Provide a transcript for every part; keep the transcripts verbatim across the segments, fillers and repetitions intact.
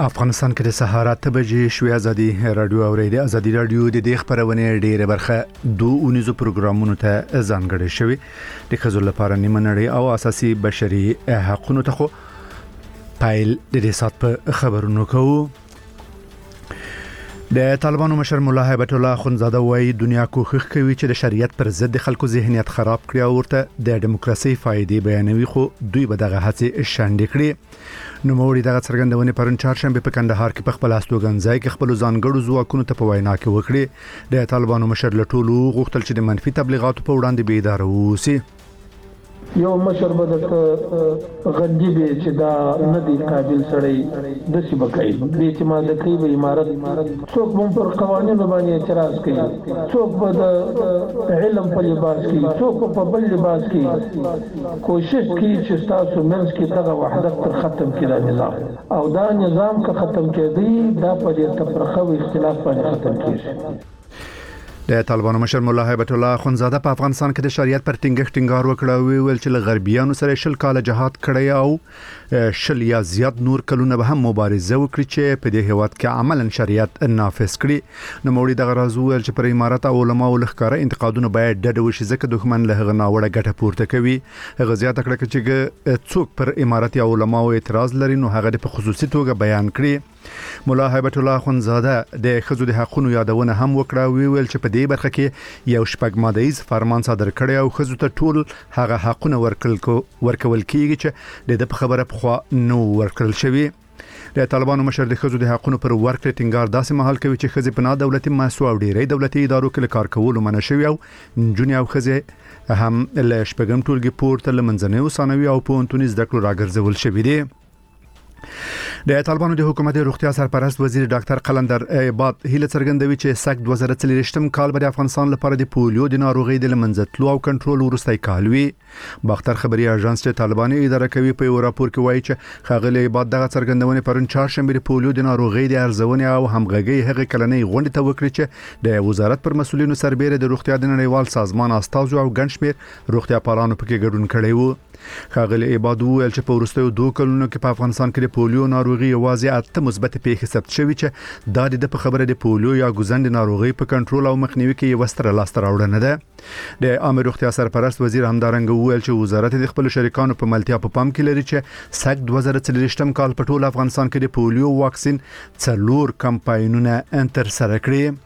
افغانستان کې د سهار اته بجې شوې ازادي رادیو اوریدي ازادي رادیو د دې خبرونه ډیره برخه دوه اونیزو پروګرامونو ته ځانګړې شوی د خزل لپاره نیمه نړۍ او اساسي بشري حقوقو ته خو پایل د دې سات په خبرونو کوو. د طالبانو مشر مولا هیبت الله خونزاده وايي دنیا کوښښ کوي چې د شریعت پر ضد د خلکو ذهنیت خراب کړي او ورته د دیموکراسي فائدې بیانوي، خو دوی به دغه هڅې شاندې کړي. نو موري دغه څرګندونه پرون چهارشنبه په کندهار کې په خپل استوګنځای کې خپل ځانګړو ځواکونو ته په وینا کې وکړي. د طالبانو مشر لټولو غوښتل چې د منفي تبلیغاتو په وړاندې بیدار اوسي. یو مشر بدت غندي به چې دا ندي قابل سړی د سی بکای دې چې ما د کوي به امارت څوک مون پر قوانینو باندې اعتراض کوي، څوک به د علم په لباس کې، څوک په بل لباس کې کوشش کوي چې تاسو منځ کې دغه وحدت تر ختم کړي نظام او دا نظام که ختم کړي دا په دې تفرقه او اختلاف باندې ختم کیږي. د طالبانو مشر مولا هیبت الله خونزاده په افغانستان کې د شریعت پر ټینګښت ټینګار وکړ او ویل چې له غربیانو سره شل کال جهاد کړی او شل یا زیات نور کلونه به هم مبارزه وکړي چې په دې هیواد کې عملاً شریعت نافذ کړي. نو موري دغه راز ویل چې پر امارات او علما او لخکاره انتقادونه باید ډډه وشي ځکه دښمن له هغه ناوړه ګټه پورته کوي. هغه زیاته کړه چې څوک پر امارات او علما او اعتراض لري نو هغه په خصوصي توګه بیان کړي. مولا هیبت الله خونزاده د خزو د حقوقو یادونه هم وکړه، ویل چې په دې برخه کې یو شپږ مادهیز فرمان صادر کړی او خزو ته ټول هغه حقوقونه ورکول ورکول کیږي چې د خبره په خوا نو ورکړل شوی. د طالبانو مشر د خزو د حقوقو پر ورکړې ټینګار داسې مهال کوي چې خزې په نا دولتي مؤسسو او ډیری دولتي ادارو کې کار کول منع شوی او جونی او خزې هم له شپږم ټولګي پورته لمنځنۍ ثانوي او پوهنتوني زده کړو راګرځول شوی دی. د طالبانو د حکومت روغتیا سرپرست وزیر ډاکټر قلندر عباد هیله څرګندوي چې سګ دوه زره څلوېښتم کال به د افغانستان لپاره د پولیو د ناروغۍ د لمنځتلو او کنټرول وروستی کال وي. باختر خبري اژانس چې طالبان اداره کوي په یو راپور کې وایي چې خاغلی عباد دغه څرګندونه پرون چهارشنبه د پولیو د ناروغۍ د ارزونې او همغږي هغه کلنۍ غونډه ته وکړي چې د وزارت پر مسؤلینو سربېره د روغتیا د نړیوال سازمان استازو او ګڼشمیر روغتیا پالانو پکې ګډون کړی وو. خاغلی عباد ویل چې په وروستیو دوه کلونو کې په افغانستان کې د پولیو ناروغي یوازې اته مثبت پیښې ثبت شوې چې دا د په خبره د پولیو یا ګوزند ناروغي په کنټرول او مخنیوي کې یو ستر لاسته راوړنه ده. د عامه روغتیا سرپرست وزیر همدارنګ ویل چې وزارت د خپل شریکانو په ملتیا په پام کې لري چې سګ دوه زره څلوېښتم کال په ټول افغانستان کې د پولیو واکسین څلور کمپاینونه تر سره کړي.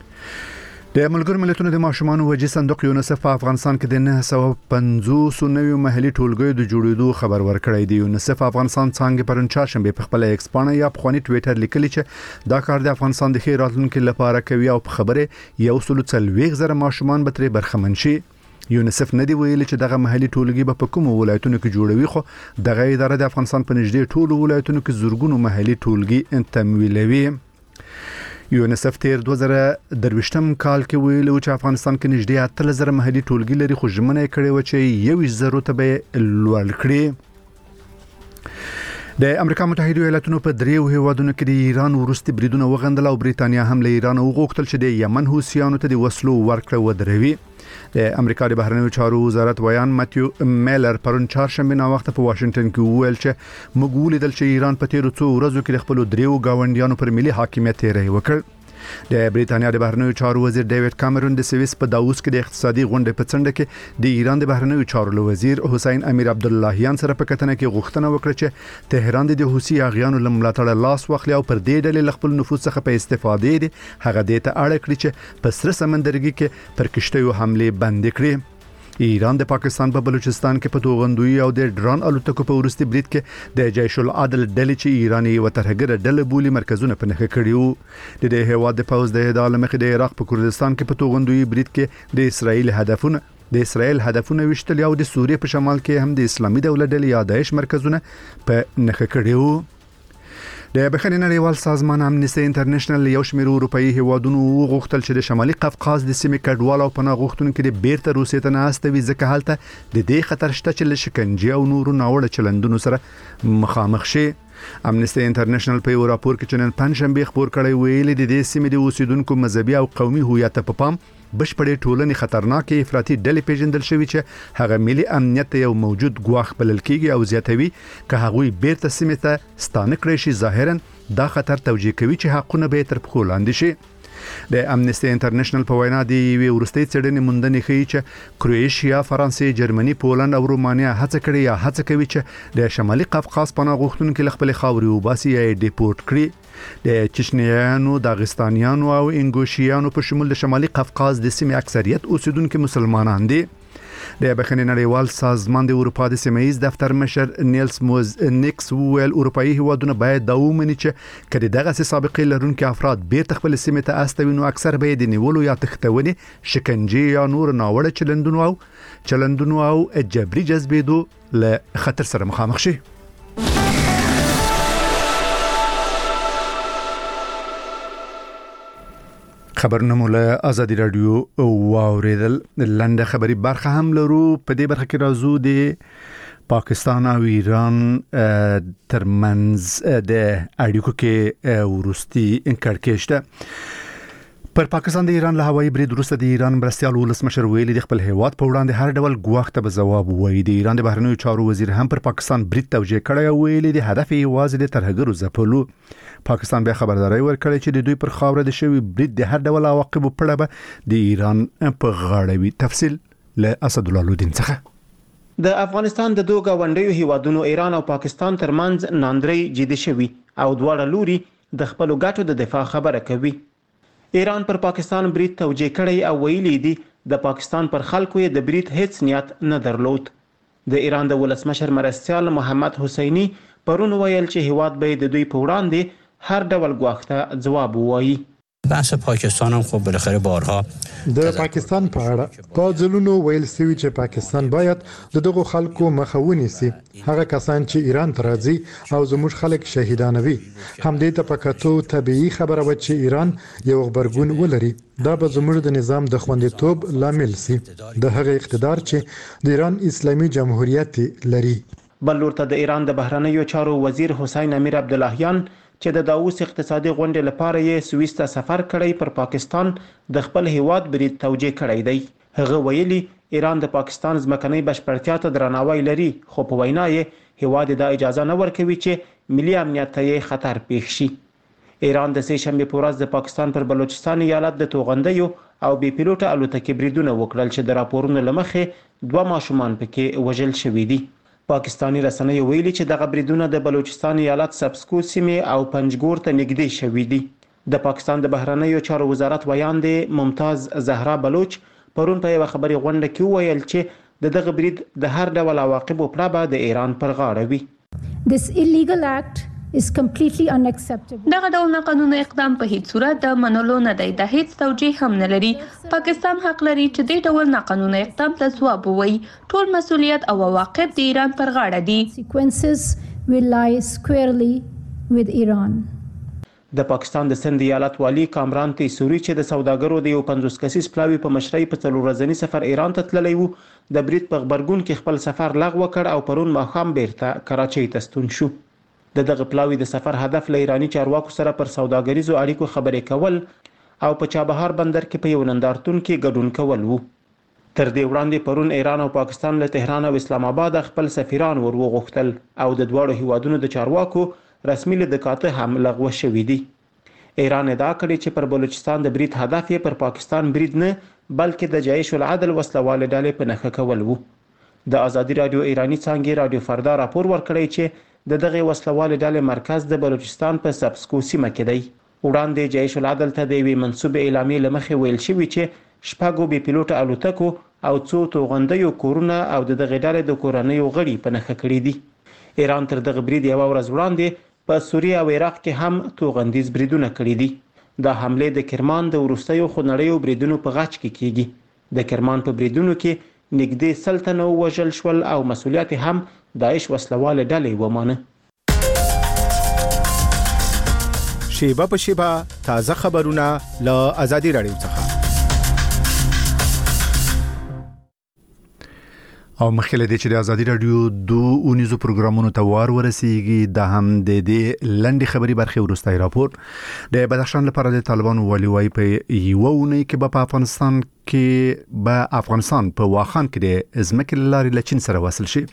د ملګرو ملتونو د ماشومان وجې صندوق یونیسف په افغانستان کې د نه سوه پنځوس نوي محلي ټولګیو د جوړېدو خبر ورکړی دی. یونیسف افغانستان څنګه پرون چهارشنبه په خپل ایکس پاڼه یا په خواني ټوئیټر لیکلی چې دا کار د افغانستان د خیر راتلونکو لپاره کوي او په خبره یو سل څلوېښت زره ماشومان به ترې برخمن شي. یونیسف نه دی ویلي چې دغه محلي ټولګي به په کوم ولایتونو کې جوړوي، خو دغه اداره د افغانستان په نږدې ټولو ولایتونو کې زورګونو محلي ټولګي تمویلوي. یونیسف تیر دوه زره درویشتم کال کې ویلو چې افغانستان کې نږدې اتلس زره محلي ټولګي لري، خو ژمنه کړې و چې یو زرو ته به لوړ کړي. د امریکا متحده ایالاتونو په دریو هیوادونو کې د ایران وروستي بریدونه وغندل او بریتانیا هم له ایران وغوښتل چې د یمن حوثیانو ته د وسلو ورکړه ودروي. د امریکا د بهرنیو چارو وزارت ویان ماتیو میلر پرون چهارشنبه نا وخت په واشنگټن کې وویل چې موږ ولیدل چې ایران په تیرو څو ورځو کې خپل دریو گاونډیانو پر ملي حاکمیت تیری وکړ. د بریتانیا د بهرنیو چارو وزیر ډیوډ کامرون د سویس په داووس کې د اقتصادي غونډې په څنډه کې د ایران د بهرنیو چارو وزیر حسین امیر عبداللهیان سره په کتنه کې غوښتنه وکړه چې تهران د حوثي اغیانو لملاتړ لاس واخلي او پر دې ډلې خپل نفوذ څخه په استفادې دي هغه د ته اړه کړی چې په سره سمندرګي کې پر کشتیو حمله بند کړي. ایران د پاکستان په بلوچستان کې په توغندوی او د ډرون الوتکو په ورستي برید کې د جیش العدل ډلې چې ایرانی و ترهګر ډلې بولی مرکزونه په نخښه کړیو. د دې هواد د پوز د ادعا لمخې د عراق په کردستان کې په توغندوی برید کې د اسرایل هدفونه د اسرایل هدفونه وشتل او د سوریې په شمال کې هم د اسلامي دولت ډلې یا داعش مرکزونه په نخښه کړیو. د بخښنې نړیوال سازمان امنیستي انټرنیشنل یو شمېر اروپאי هیوادونو وغوښتل چې د شمالي قفقاز د سیمې کډوال او پناه غوښتونکو د بیرته روسیې ته نه استوي ځکه هلته د دې خطر شته چې له شکنجې او نورو ناوړه چلندونو سره مخامخ شي. امنیستي انټرنیشنل په یو راپور کې چې نن پنځشنبه خبر کړی ویلي د دې سیمې د اوسیدونکو مذهبي او قومي هویت په پام بشپړې ټولنې خطرناکې افراطي ډلې پیژندل شوی چې هغه ملي امنیت یو موجود ګواښ بلل کیږي او زیاتوي که هغوی بیرته سیمه ته ستانه کړی شي. ظاهرا دا خطر توجیه کوي چې حقونه به تر پخو لاندې شي. د امنیستي انټرنیشنل په وینا دی وی ورستۍ څېړنې موندنې ښیي چې کروئیشیا، فرانسې، جرمني، پولند او رومانیا هڅه کړې یا هڅه کوي چې د شمالي قفقاز پناه غوښتونکو له خپل خاورې وباسي یا ډیپورټ کړي. د چچنیانو، داغستانیانو او انګوشیانو په شمول د شمالي قفقاز د سیمې اکثریت اوسیدونکو مسلمانان دي. د بخښنې نړیوال سازمان د اروپا د سیمه‌ایز دفتر مشر نیلس موز نیکس ویل اروپאי هیوادونه باید دا ومني چې کله دغه سابقې لرونکي افراد بیرته خپل سیمه ته استوي نو اکثر به د نیولو یا تختونې، شکنجه یا نور ناوړه چلندونو او چلندونو او جبري جذبېدو له خطر سره مخامخ شي. خبرونه له آزادی رادیو واوریدل. لنډه خبري برخه هم لرو. په دې برخه کې راځو د پاکستان او ایران ترمنځ د اړیکو کې ورستي انکړکېش ده. پر پاکستان د ایران له هوایي برید وروسته د ایران مرستیال ولسمشر ویلي د خپل هیواد په وړاندې هر ډول ګواښ ته ځواب وایي. د ایران د بهرنیو چارو وزیر هم پر پاکستان برید توجیه کړی او ویلي د هدف یوازې د ترهګرو ځپلو. پاکستان بیا خبرداري ورکړې چې د دوی پر خاوره د شوی برید د هر ډول عواقبو په اړه به د ایران په غاړه وي. تفصیل له اسد الله لودین څخه. د افغانستان د دوه غونډیو هیوادونو ایران او پاکستان ترمنځ ناندري جدي شوي او دواړه لوري د خپل ګټو د دفاع خبره کوي. ایران پر پاکستان برید توجیه کړی او ویلي دي د پاکستان پر خلکو یې د برید هیڅ نیت نه درلود. د ایران د ولسمشر مرستیال محمد حسینی پرون ویل چې هیواد به د دوی په وړاندې هر ډول ګواښ ته ځواب ووایي. بحث پاکستان هم خب بالاخره بارها د پاکستان په اړه په ځلونو ویل شوی چې پاکستان باید د دغو خلکو مخه ونیسي. هغه کسان چې ایران ته راځي او زموږ خلک شهیدانوي. همدې ته پکاتو طبيعي خبره و چې ایران یو خبرګون ولري. دا به زموږ د نظام د خوندیتوب لامل سي. د هغه اقتدار چې د ایران اسلامي جمهوریت لري. بل ورته د ایران د بهرنیو چارو وزیر حسین امیر عبداللهیان چې د داووس اقتصادي غونډې لپاره یې سویس ته سفر کړی پر پاکستان د خپل هیواد برید توجیه کړی دی. هغه ویلي ایران د پاکستان ځمکنۍ بشپړتیا ته درناوی لري خو په وینا یې هیواد د اجازه نه ورکوي چې ملي امنیت ته یې خطر پیښ شي. ایران د سې شنبې په ورځ د پاکستان پر بلوچستان ایالت د توغندیو او بې پیلوټه الوتکې بریدونه وکړل چې د راپورونو له مخې دوه ماشومان پکې وژل شوي دي. پاکستانی رسنیو ویلي چې دغه بریدونه د بلوچستان ایالت سبسکو سیمې او پنجګور ته نږدې شوي دي. د پاکستان د بهرنیو چارو وزارت ویاندې ممتاز زهرا بلوچ پرون په یوه خبري غونډه کې ویل چې د دغه برید د هر ډول عواقبو په اړه د ایران پر غاړه وي. This illegal act is completely unacceptable. دغه ډول ناقانونه اقدام په هیڅ صورت د منلو نه دی. د هیڅ توجیه هم نه لري. پاکستان حق لري چې د ډول ناقانونه اقدام ته ځواب ووایي. ټول مسؤلیت او عواقب د ایران پر غاړه دي. Consequences will lie squarely with Iran. د پاکستان د سند ایالت والی کامران تیسوري چې د سوداګرو د یو پنځوس کسیز پلاوي په مشرۍ په څلور ورځني سفر ایران ته تللی وو د برید په خبرګون کې خپل سفر لغوه کړ او پرون ماښام بیرته کراچۍ ته ستون شو. د دغه پلاوي د سفر هدف له ایرانی چارواکو سره پر سوداګریزو اړیکو خبرې کول او په چابهار بندر کې په یو نندارتون کې ګډون کول وو. تر دې وړاندې پرون ایران او پاکستان له تهران او اسلام آباد خپل سفیران ور وغوښتل او د دواړو هیوادونو د چارواکو رسمي لدکاته هم لغوه شوې دي. ایران ادعا کړې چې پر بلوچستان د برید هدف یې پر پاکستان برید نه بلکې د جیش العدل وسلوال ډلې په نښه کول وو. د آزادی رادیو ایرانی څانګې رادیو فردا راپور ورکړی چې د دغه وسلوال ډلې مرکز د بلوچستان په سبسکو سیمه کې دی. وړاندې جیش العدل ته د یوې منسوبې اعلامیې له مخې ویل شوي چې شپږو بې پیلوټه الوتکو او څو توغندیو کورونه او د دغه ډلې د کورنیو غړي په نښه کړي دي. ایران تر دغه برید یوه ورځ وړاندې په سوریه او عراق کې هم توغندیز بریدونه کړي دي. دا حملې د کرمان د وروستیو خونړیو بریدونو په غاچ کې کیږي. د کرمان په بریدونو کې نږدې سل تنه ووژل شول او مسؤلیت هم داعش وسلوال ډلې ومانه. شیبه په شیبه تازه خبرونه له آزادی رادیو څخه. او مخکله د چې د ازادي رادیو دوه اونیزو پروګرامونو ته وار ورسیږي د هم د دې لنډي خبري برخه ورستای راپور د بدخشان لپاره د طالبانو والی وای په یو ونی کې په افغانستان کې به افغانستان په واخان کې د ازمکه لاري لچین سره وصل شي.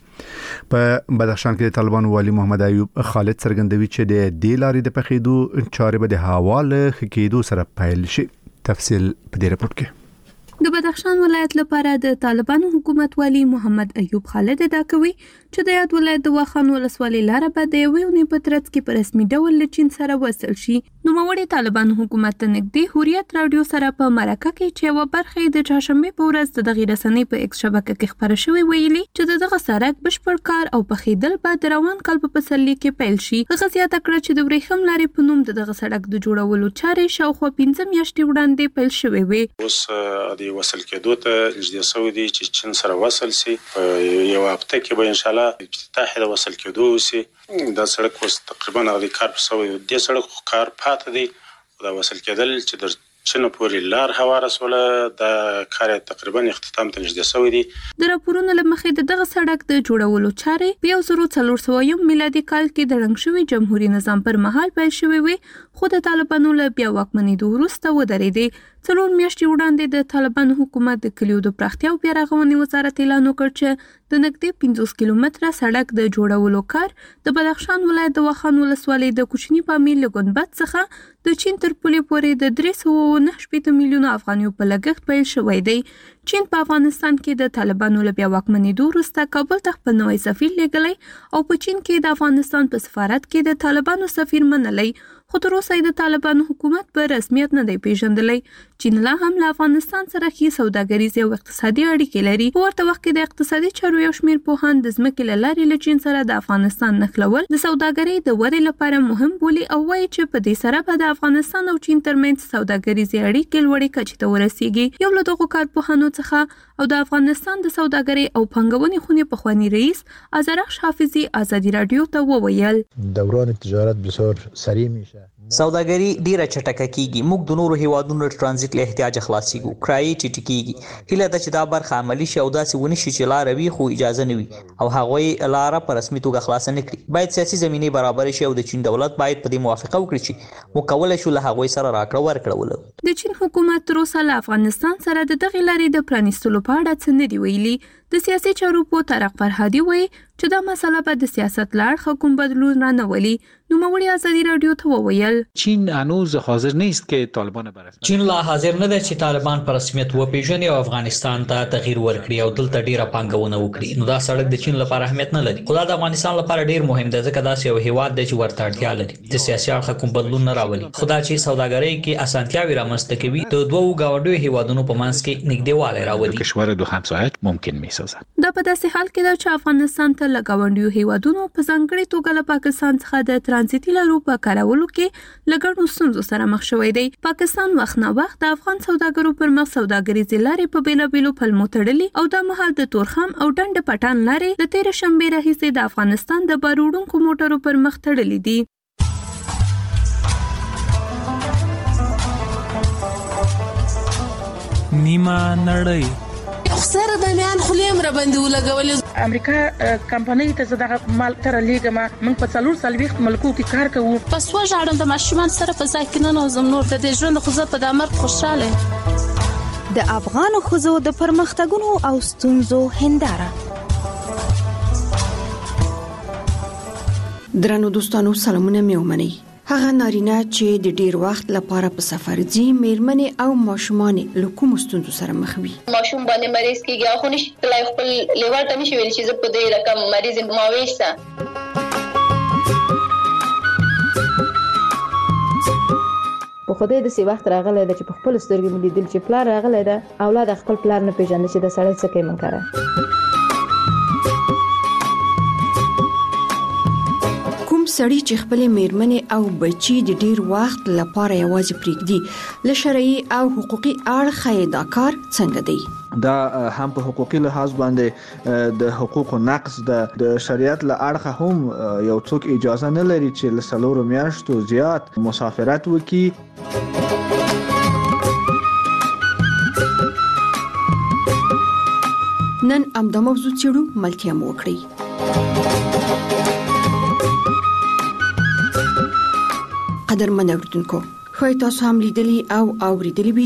په بدخشان کې د طالبانو والی محمد ایوب خالد څرګندوي چې د دې لاري د پخېدو چارې به د حواله کېدو سره پیل شي. تفصیل په دې راپور کې. د بدخشان ولایت لپاره د طالبانو حکومت والی محمد ایوب خالد دا کوي چې د یاد ولایت د واخان ولسوالۍ لار به د یوې ونې په ترڅ کې په رسمي ډول له چین سره وصل شي. نوموړي طالبانو حکومت ته نږدې هوریت رادیو سره په مرکه کې چې یوه برخه د چهارشنبې په ورځ د دغې رسنۍ په ایکس شبکه کې خپره شوې ویلي چې د دغه سړک بشپړ کار او پخېدل به د روان کال په پسرلي کې پیل شي. هغه زیاته کړه چې د ورېښم لارې په نوم د دغه سړک د جوړولو چارې شاوخوا پنځه میاشتې وړاندې پیل شوې وې. اوس د وصل کېدو ته نږدې شوی دی چې چین سره وصل شي. په یو هفته کې به ان شاء الله افتتاح د وصل کېدو وشي. دا سړک اوس تقریبا هغه کار په سوی دی. د سړک کار پاتې دی. دا وصل کېدل چې د چین پورې لار هواره سوله دا کار تقریبا اختتام ته نږدې شوی دی. د راپورونو له مخې د دغه سړک د جوړولو چارې په یو زر څلور سوه میلادي کال کې د ړنګ شوي جمهوریت نظام پر مهال پیل شوې وې، خو د طالبانو له بیا واکمنېدو وروسته ودرېدې. څلور میاشتې وړاندې د طالبانو حکومت د کلیو د پراختیا او بیا رغونې وزارت اعلان وکړ چې د نږدې پنځوس کیلومتره سړک د جوړولو کار د بدخشان ولایت د واخان ولسوالۍ د کوچني پامیر له ګنبد څخه د چین تر پولې پورې د درې سوه نهه شپېته میلیونه افغانیو په لګښت پیل شوی دی. چین په افغانستان کې د طالبانو له بیا واکمنېدو وروسته کابل ته خپل نوی سفیر لیږلی او په چین کې د افغانستان په سفارت کې د طالبانو سفیر منلی، خو تر اوسه د طالبانو حکومت په رسمیت نه دی پیژندلی. چین لا هم له افغانستان سره ښې سوداګریزې او اقتصادي اړیکې لري. په ورته وخت کې د اقتصادي چارو یو شمېر پوهان د ځمکې له لارې له چین سره د افغانستان نښلول د سوداګرۍ د ودې لپاره مهم بولي او وایي چې په دې سره به د افغانستان او چین ترمنځ سوداګریزې اړیکې لوړې کچې ته ورسیږي. یو له دغو کارپوهانو څخه او د افغانستان د سوداګرۍ او پانګونې خونې پخوانی رئیس آذرخش حافظي ازادي رادیو ته وویل دوران تجارت بسیار سریع میشه. سوداګري ډیره چټکه کیږي. موږ د نورو هیوادونو ترانزیت له احتیاج خلاصيږو. کرایې ټیټ کیږي. هیله ده چې دا برخه عملی شي او داسې ونی شي چې لار وي خو اجازه نه وي او هغوی لار په رسمي توګه خلاص نه کړي. باید سیاسي زمینه برابر شي او د چین دولت باید په دې موافقه وکړي چې مکوله شو له هغوی سره راکړه ورکړه ولري. د چین حکومت تر اوسه له افغانستان سره د دغې لارې د پرانیستلو په اړه څه نه دي ویلي. د سیاسي چارو په طارق فرهادي وایي چې دا مسله به د سیاست له اړخه کوم بدلون را نه ولي. نوموړي ازادي رادیو ته وویل چین هنوز حاضر نیست که طالبان برسمت چین لا حاضر نه ده چې طالبان په رسمیت وپیژني او افغانستان ته تغییر ورکړي او دلته ډیره پانګونه وکړي. نو دا سړک د چین لپاره اهمیت نه لري، خو دا د افغانستان لپاره ډیر مهم دی ځکه دا یو هیواد دی چې ورته اړتیا لري. د سیاسي اړخه کوم بدلون نه راولي، خو دا چې سوداګرۍ کې اسانتیاوې رامنځته کوي د دوو ګاونډیو هیوادونو په منځ کې نږدېوالی راولي. کشور دو همسایت ممکن میسازد. دا په داسې حال کې ده چې افغانستان ته له ګاونډیو هیوادونو په ځانګړې توګه له پاکستان څخه د ترانزیتي لارو په کارولو کې له ګڼو ستونزو سره مخ شوی دی. پاکستان وخت نه وخت د افغان سوداګرو پر مخ سوداګریزې لارې په بېلابېلو پلمو تړلي او دا مهال د تورخم او ډنډ پټان لارې د تېرې شنبې راهیسې د افغانستان د بار وړونکو موټرو پر مخ تړلي دي. نیمه نړۍ سره د میان خلیم را باندې ولګولې. امریکا کمپنۍ ته زده مال تر لیګه ما موږ په څلور سلويخت ملکو کې کار کوو. پس وژاړم د ماشومان سره په ځای کې نه نوزم نور د دې ژوند خو زه په د امر خوشاله. د افغان خزو د پرمختګونو او ستونزو هنداره. درنو دوستانو سلامونه مې ومنئ. هغه نارینه چې د ډیر وخت لپاره په سفر ځي میرمنې او ماشومان له کوم ستونزو سره مخ وي. ماشوم باندې مریض کیږي خو نشي تلای خپل لیوال ته نشي ویل چې زه په دې رقم مریض ما وېسته. په خدای د سی وخت راغلی د چې په خپل سترګې مې لیدل چې پلار راغلی ده اولاد خپل پلار نه پیژني چې د سړی څه کوي منکره. سړی چې خپل میرمنې او بچي د ډیر وخت لپاره یوازې پریږدي له شرعي او حقوقي اړخه یې دا کار څنګه دی؟ دا هم په حقوقي لحاظ باندې د حقوقو نقض د شریعت له اړخه هم یو څوک اجازه نه لري چې له څلورو میاشتو زیات مسافرت وکړي. نن ام د موضوع چړو ملتیا مو وکړي. قدرمن اوریدونکو، خو تاسو هم لیدلی او اوریدلی وی